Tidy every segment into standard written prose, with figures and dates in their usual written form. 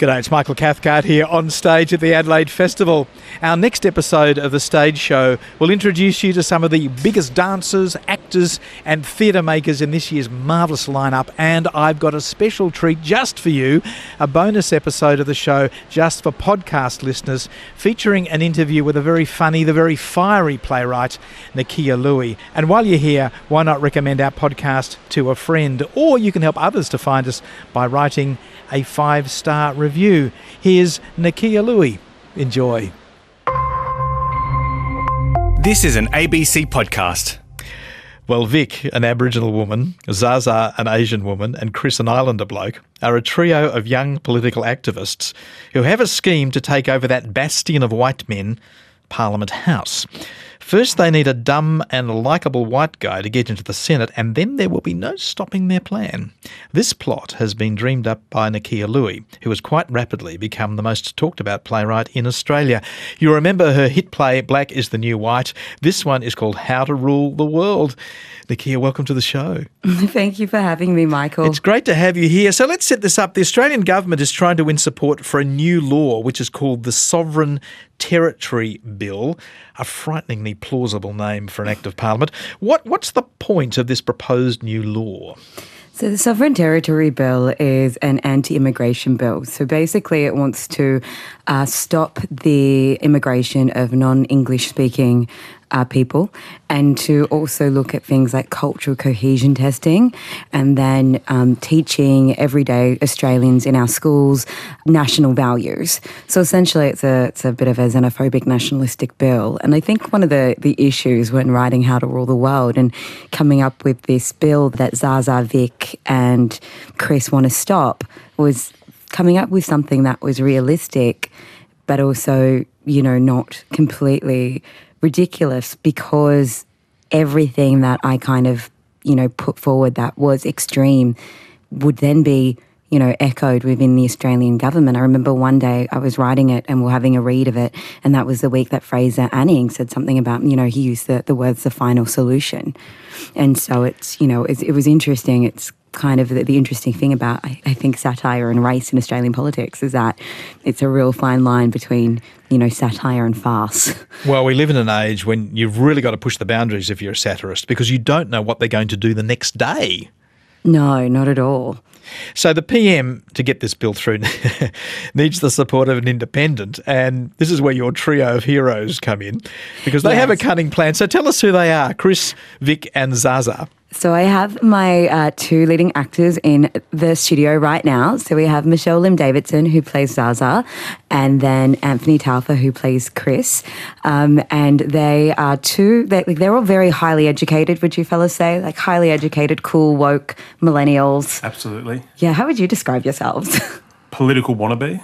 G'day, it's Michael Cathcart here on stage at the Adelaide Festival. Our next episode of the stage show will introduce you to some of the biggest dancers, actors and theatre makers in this year's marvellous lineup, and I've got a special treat just for you, a bonus episode of the show just for podcast listeners, featuring an interview with a very funny, the very fiery playwright, Nakkiah Lui. And while you're here, why not recommend our podcast to a friend, or you can help others to find us by writing a 5-star review. Here's Nakkiah Lui. Enjoy. This is an ABC podcast. Well, Vic, an Aboriginal woman, Zaza, an Asian woman, and Chris, an Islander bloke, are a trio of young political activists who have a scheme to take over that bastion of white men, Parliament House. First, they need a dumb and likeable white guy to get into the Senate, and then there will be no stopping their plan. This plot has been dreamed up by Nakkiah Lui, who has quite rapidly become the most talked-about playwright in Australia. You remember her hit play, Black is the New White. This one is called How to Rule the World. Nakkiah, welcome to the show. Thank you for having me, Michael. It's great to have you here. So let's set this up. The Australian government is trying to win support for a new law, which is called the Sovereign Territory Bill, a frighteningly plausible name for an Act of Parliament. What's the point of this proposed new law? So the Sovereign Territory Bill is an anti-immigration bill. So basically it wants to stop the immigration of non-English speaking people, and to also look at things like cultural cohesion testing, and then teaching everyday Australians in our schools national values. So essentially it's a bit of a xenophobic nationalistic bill. And I think one of the issues when writing How to Rule the World and coming up with this bill that Zaza, Vic and Chris want to stop was coming up with something that was realistic, but also, not completely ridiculous, because everything that I kind of, put forward that was extreme would then be, echoed within the Australian government. I remember one day I was writing it and we're having a read of it, and that was the week that Fraser Anning said something about, he used the words, the final solution. And so it's, it was interesting. It's kind of the interesting thing about, I think, satire and race in Australian politics is that it's a real fine line between, satire and farce. Well, we live in an age when you've really got to push the boundaries if you're a satirist, because you don't know what they're going to do the next day. No, not at all. So the PM, to get this bill through, needs the support of an independent, and this is where your trio of heroes come in, because they have a cunning plan. So tell us who they are, Chris, Vic and Zaza. So I have my two leading actors in the studio right now. So we have Michelle Lim Davidson, who plays Zaza, and then Anthony Taufa, who plays Chris. And they are they're all very highly educated, would you fellas say? Like highly educated, cool, woke millennials. Absolutely. Yeah, how would you describe yourselves? Political wannabe.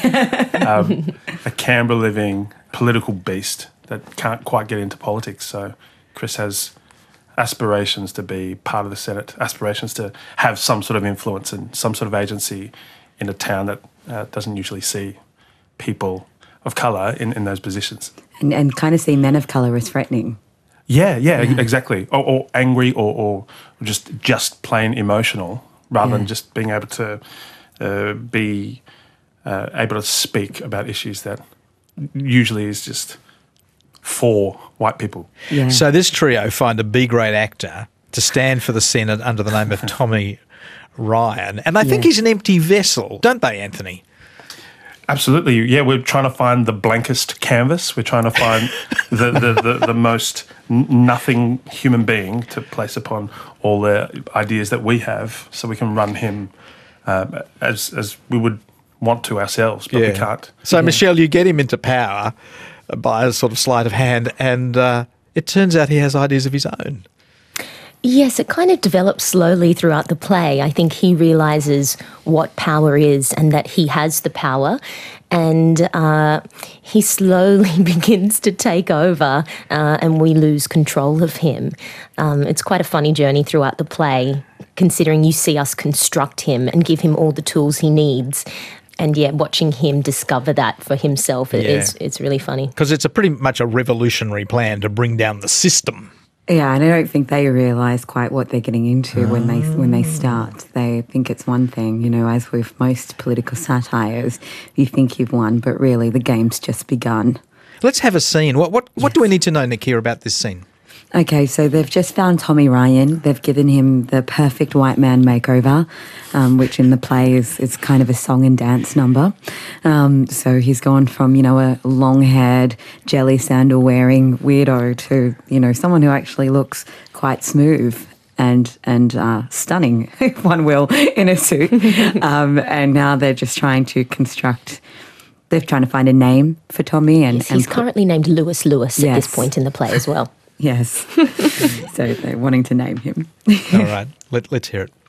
A Canberra-living political beast that can't quite get into politics. So Chris has aspirations to be part of the Senate, aspirations to have some sort of influence and some sort of agency in a town that doesn't usually see people of colour in those positions. And kind of see men of colour as threatening. Yeah, exactly. Or angry or just plain emotional, rather than just being able to be able to speak about issues that usually is just for white people. Yeah. So this trio find a B-grade actor to stand for the Senate under the name of Tommy Ryan, and they think he's an empty vessel, don't they, Anthony? Absolutely. Yeah, we're trying to find the blankest canvas. We're trying to find the most nothing human being to place upon all the ideas that we have, so we can run him as we would want to ourselves, but we can't. So, Michelle, you get him into power by a sort of sleight of hand, and it turns out he has ideas of his own. Yes, it kind of develops slowly throughout the play. I think he realises what power is and that he has the power, and he slowly begins to take over and we lose control of him. It's quite a funny journey throughout the play, considering you see us construct him and give him all the tools he needs. And watching him discover that for himself it's really funny. Because it's pretty much a revolutionary plan to bring down the system. Yeah, and I don't think they realise quite what they're getting into when they start. They think it's one thing, you know, as with most political satires, you think you've won, but really the game's just begun. Let's have a scene. What do we need to know, Nakia, about this scene? Okay, so they've just found Tommy Ryan. They've given him the perfect white man makeover, which in the play is kind of a song and dance number. So he's gone from, you know, a long-haired, jelly sandal-wearing weirdo to, you know, someone who actually looks quite smooth and stunning, if one will, in a suit. And now they're just trying to they're trying to find a name for Tommy. Yes, he's currently named Lewis at this point in the play as well. Yes. So they're wanting to name him. All right, let's hear it.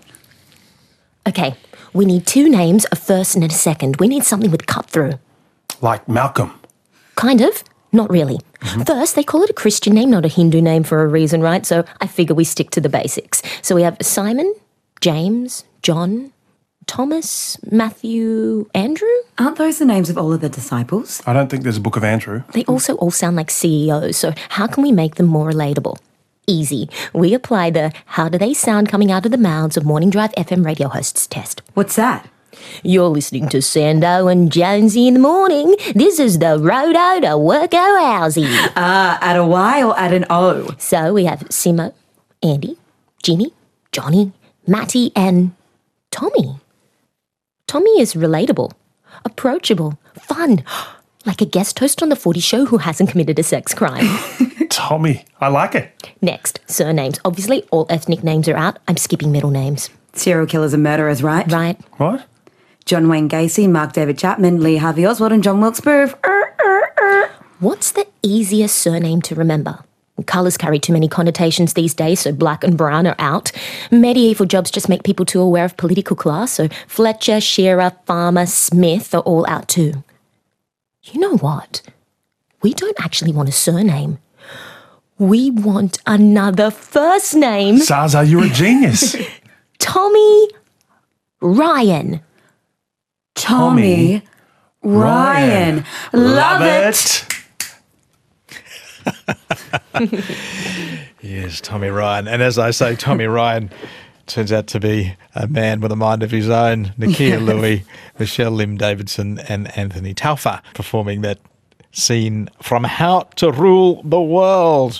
Okay, we need 2 names, a first and a second. We need something with cut through. Like Malcolm. Kind of. Not really. First, they call it a Christian name, not a Hindu name for a reason, right? So I figure we stick to the basics. So we have Simon, James, John, Thomas, Matthew, Andrew? Aren't those the names of all of the disciples? I don't think there's a book of Andrew. They also all sound like CEOs, so how can we make them more relatable? Easy. We apply the how do they sound coming out of the mouths of Morning Drive FM radio hosts test. What's that? You're listening to Sando and Jonesy in the morning. This is the Rodo to Worko Housey. At a Y or at an O? So we have Simo, Andy, Jimmy, Johnny, Matty and Tommy. Tommy is relatable, approachable, fun, like a guest host on The Footy Show who hasn't committed a sex crime. Tommy, I like it. Next, surnames. Obviously, all ethnic names are out. I'm skipping middle names. Serial killers and murderers, right? Right. What? John Wayne Gacy, Mark David Chapman, Lee Harvey Oswald and John Wilkes Booth. What's the easiest surname to remember? Colours carry too many connotations these days, so black and brown are out. Medieval jobs just make people too aware of political class, so Fletcher, Shearer, Farmer, Smith are all out too. You know what? We don't actually want a surname. We want another first name. Zaza, you're a genius. Tommy Ryan. Tommy Ryan. Love it. Yes, Tommy Ryan. And as I say, Tommy Ryan turns out to be a man with a mind of his own. Nakia Louie, Michelle Lim Davidson and Anthony Taufa performing that scene from How to Rule the World.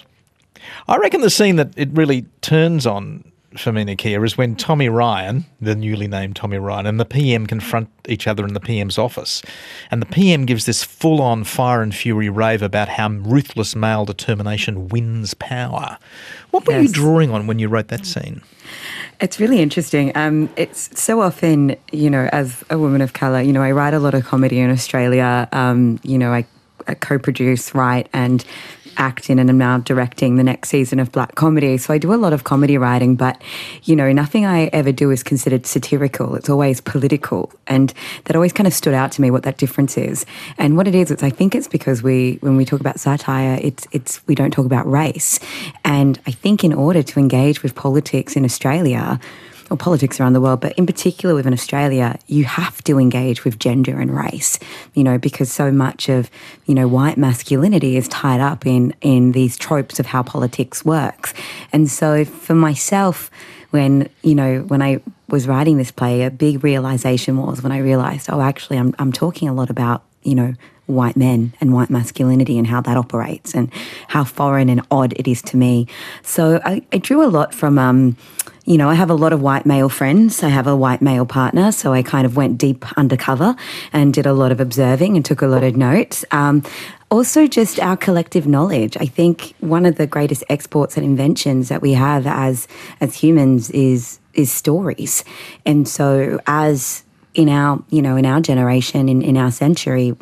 I reckon the scene that it really turns on for me, Nakia, is when Tommy Ryan, the newly named Tommy Ryan, and the PM confront each other in the PM's office. And the PM gives this full-on fire and fury rave about how ruthless male determination wins power. What were you drawing on when you wrote that scene? It's really interesting. It's so often, you know, as a woman of colour, you know, I write a lot of comedy in Australia. You know, I co-produce, write and act in, and I'm now directing the next season of Black Comedy. So I do a lot of comedy writing, but, you know, nothing I ever do is considered satirical. It's always political. And that always kind of stood out to me, what that difference is. And what it is, I think it's because when we talk about satire, we don't talk about race. And I think in order to engage with politics in Australia, or politics around the world, but in particular within Australia, you have to engage with gender and race, you know, because so much of, you know, white masculinity is tied up in these tropes of how politics works. And so for myself, when I was writing this play, a big realisation was when I realised, actually I'm talking a lot about, you know, white men and white masculinity and how that operates and how foreign and odd it is to me. So I drew a lot from, you know, I have a lot of white male friends. I have a white male partner, so I kind of went deep undercover and did a lot of observing and took a lot of notes. Also just our collective knowledge. I think one of the greatest exports and inventions that we have as humans is stories. And so as in our generation, in our century,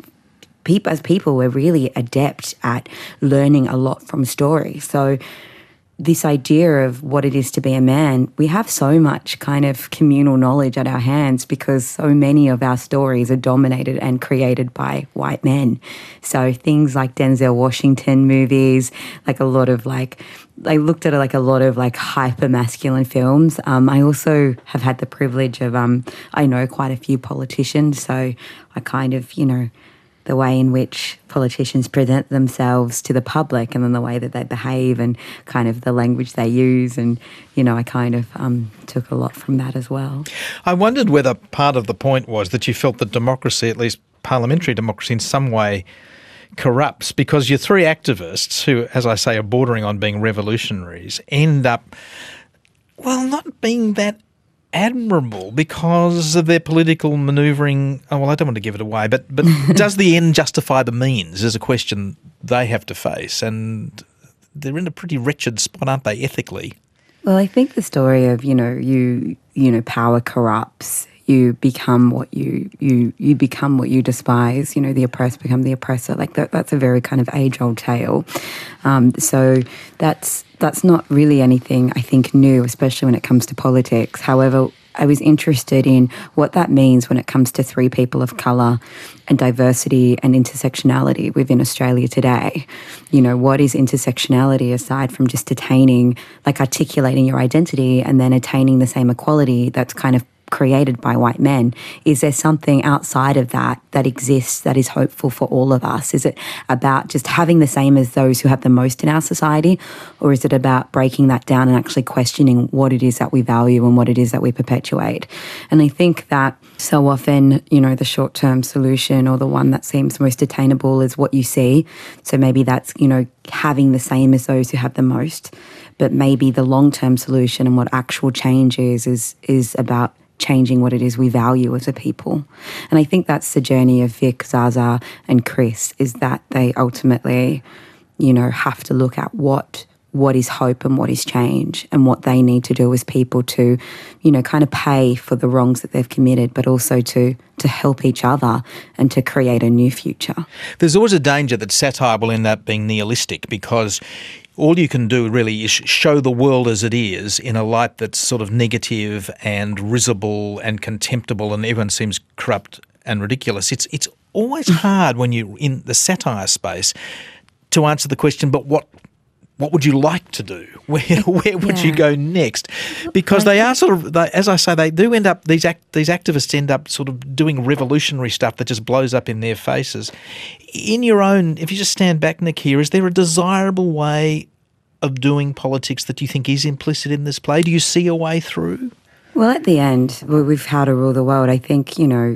as people, we're really adept at learning a lot from stories. So this idea of what it is to be a man, we have so much kind of communal knowledge at our hands because so many of our stories are dominated and created by white men. So things like Denzel Washington movies, like a lot of I looked at a lot of hyper masculine films. I also have had the privilege of, I know quite a few politicians, so I kind of, you know, the way in which politicians present themselves to the public, and then the way that they behave and kind of the language they use. And, I kind of took a lot from that as well. I wondered whether part of the point was that you felt that democracy, at least parliamentary democracy, in some way corrupts, because your three activists who, as I say, are bordering on being revolutionaries, end up, not being that admirable because of their political manoeuvring. I don't want to give it away, but does the end justify the means is a question they have to face, and they're in a pretty wretched spot, aren't they, ethically? Well, I think the story of, power corrupts. You become what you become what you despise. The oppressed become the oppressor. Like that's a very kind of age-old tale. So that's not really anything I think new, especially when it comes to politics. However, I was interested in what that means when it comes to three people of colour and diversity and intersectionality within Australia today. What is intersectionality aside from just articulating your identity and then attaining the same equality that's kind of created by white men? Is there something outside of that exists that is hopeful for all of us? Is it about just having the same as those who have the most in our society, or is it about breaking that down and actually questioning what it is that we value and what it is that we perpetuate? And I think that so often, the short-term solution or the one that seems most attainable is what you see. So maybe that's, having the same as those who have the most, but maybe the long-term solution and what actual change is about changing what it is we value as a people. And I think that's the journey of Vic, Zaza and Chris, is that they ultimately, have to look at what is hope and what is change, and what they need to do as people to, kind of pay for the wrongs that they've committed, but also to help each other and to create a new future. There's always a danger that satire will end up being nihilistic, because all you can do really is show the world as it is in a light that's sort of negative and risible and contemptible, and everyone seems corrupt and ridiculous. It's always hard when you're in the satire space to answer the question, but what would you like to do? Where would you go next? Because they are sort of, as I say, they do end up, these activists end up sort of doing revolutionary stuff that just blows up in their faces. In your own, if you just stand back, Nick, here, is there a desirable way of doing politics that you think is implicit in this play? Do you see a way through? Well, at the end, with How to Rule the World, I think,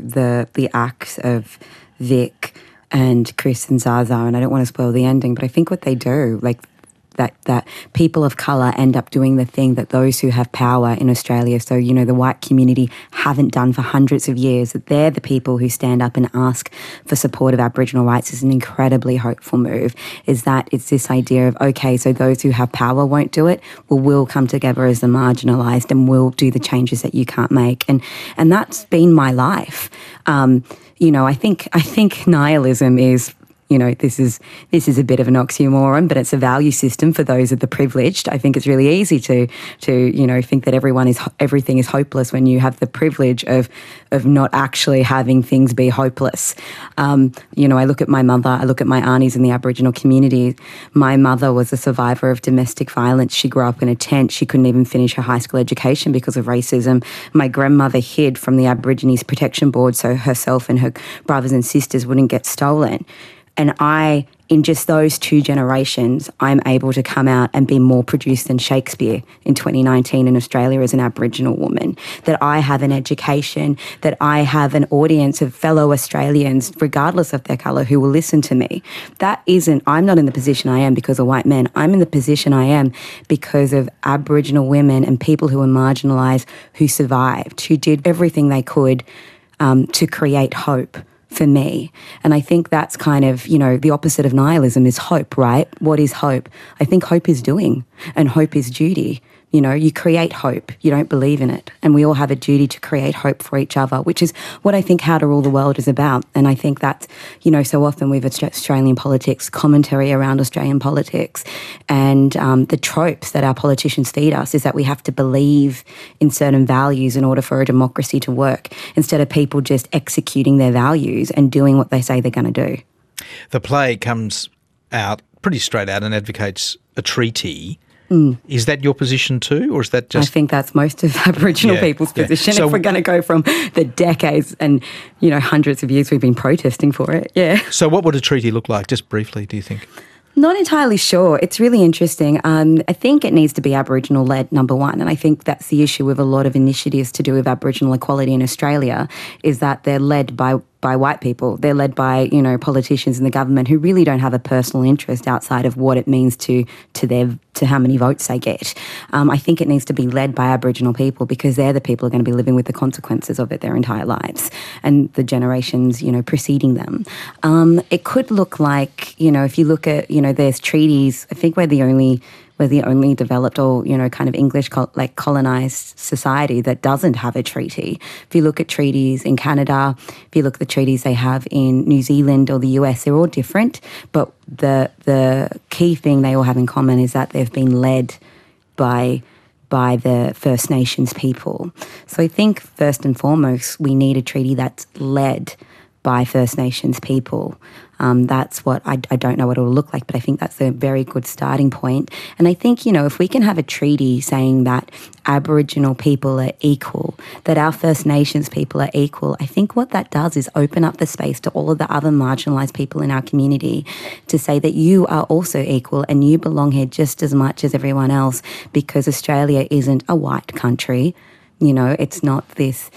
the acts of Vic and Chris and Zaza, and I don't want to spoil the ending, but I think what they do, that people of colour end up doing the thing that those who have power in Australia, so, the white community, haven't done for hundreds of years, that they're the people who stand up and ask for support of Aboriginal rights, is an incredibly hopeful move. Is that it's this idea of, okay, so those who have power won't do it, well, we'll come together as the marginalised and we'll do the changes that you can't make. And that's been my life. I think nihilism is, this is a bit of an oxymoron, but it's a value system for those of the privileged. I think it's really easy to think that everything is hopeless when you have the privilege of not actually having things be hopeless. I look at my mother, I look at my aunties in the Aboriginal community. My mother was a survivor of domestic violence. She grew up in a tent. She couldn't even finish her high school education because of racism. My grandmother hid from the Aborigines Protection Board so herself and her brothers and sisters wouldn't get stolen. And in just those two generations, I'm able to come out and be more produced than Shakespeare in 2019 in Australia as an Aboriginal woman. That I have an education, that I have an audience of fellow Australians, regardless of their colour, who will listen to me. I'm not in the position I am because of white men. I'm in the position I am because of Aboriginal women and people who were marginalised, who survived, who did everything they could to create hope for me. And I think that's kind of, the opposite of nihilism is hope, right? What is hope? I think hope is doing, and hope is duty. You create hope. You don't believe in it. And we all have a duty to create hope for each other, which is what I think How to Rule the World is about. And I think that's, so often with Australian politics, commentary around Australian politics, and the tropes that our politicians feed us is that we have to believe in certain values in order for a democracy to work, instead of people just executing their values and doing what they say they're going to do. The play comes out pretty straight out and advocates a treaty Is that your position too, or is that just... I think that's most of Aboriginal people's position, So if we're going to go from the decades and, hundreds of years we've been protesting for it, yeah. So what would a treaty look like, just briefly, do you think? Not entirely sure. It's really interesting. I think it needs to be Aboriginal-led, number one, and I think that's the issue with a lot of initiatives to do with Aboriginal equality in Australia, is that they're led by white people. They're led by, politicians in the government who really don't have a personal interest outside of what it means to how many votes they get. I think it needs to be led by Aboriginal people, because they're the people who are going to be living with the consequences of it their entire lives, and the generations, preceding them. It could look like, if you look at, there's treaties. I think we're the only developed or, kind of English colonised society that doesn't have a treaty. If you look at treaties in Canada, if you look at the treaties they have in New Zealand or the US, they're all different. But the key thing they all have in common is that they've been led by the First Nations people. So I think first and foremost, we need a treaty that's led by First Nations people. That's what I don't know what it will look like, but I think that's a very good starting point. And I think, if we can have a treaty saying that Aboriginal people are equal, that our First Nations people are equal, I think what that does is open up the space to all of the other marginalised people in our community to say that you are also equal and you belong here just as much as everyone else, because Australia isn't a white country. It's not this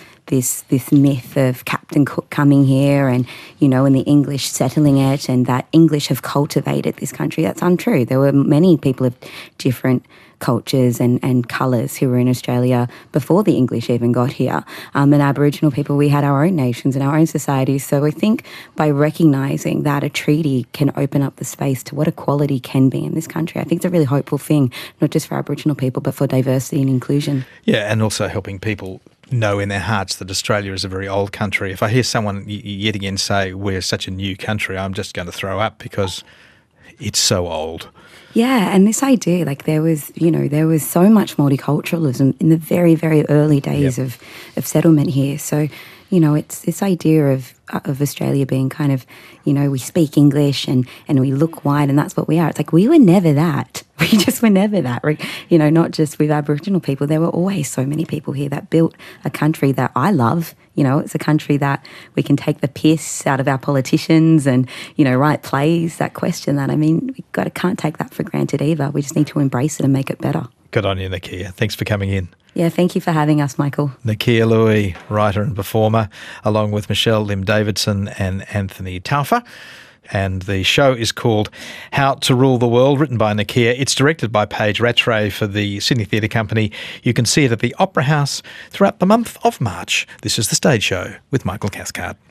myth of Captain Cook coming here and, and the English settling it, and that English have cultivated this country. That's untrue. There were many people of different cultures and colours who were in Australia before the English even got here. And Aboriginal people, we had our own nations and our own societies. So I think by recognising that a treaty can open up the space to what equality can be in this country, I think it's a really hopeful thing, not just for Aboriginal people, but for diversity and inclusion. Yeah, and also helping people know in their hearts that Australia is a very old country. If I hear someone yet again say we're such a new country, I'm just going to throw up, because it's so old. Yeah, and this idea, there was so much multiculturalism in the very, very early days of settlement here. So, it's this idea of Australia being kind of, we speak English and we look white, and that's what we are. It's like we were never that. We just were never that. Not just with Aboriginal people. There were always so many people here that built a country that I love. It's a country that we can take the piss out of our politicians and, write plays that question that. I mean, can't take that for granted either. We just need to embrace it and make it better. Good on you, Nakia. Thanks for coming in. Yeah, thank you for having us, Michael. Nakia Lui, writer and performer, along with Michelle Lim-Davidson and Anthony Taufa. And the show is called How to Rule the World, written by Nakia. It's directed by Paige Rattray for the Sydney Theatre Company. You can see it at the Opera House throughout the month of March. This is The Stage Show with Michael Cathcart.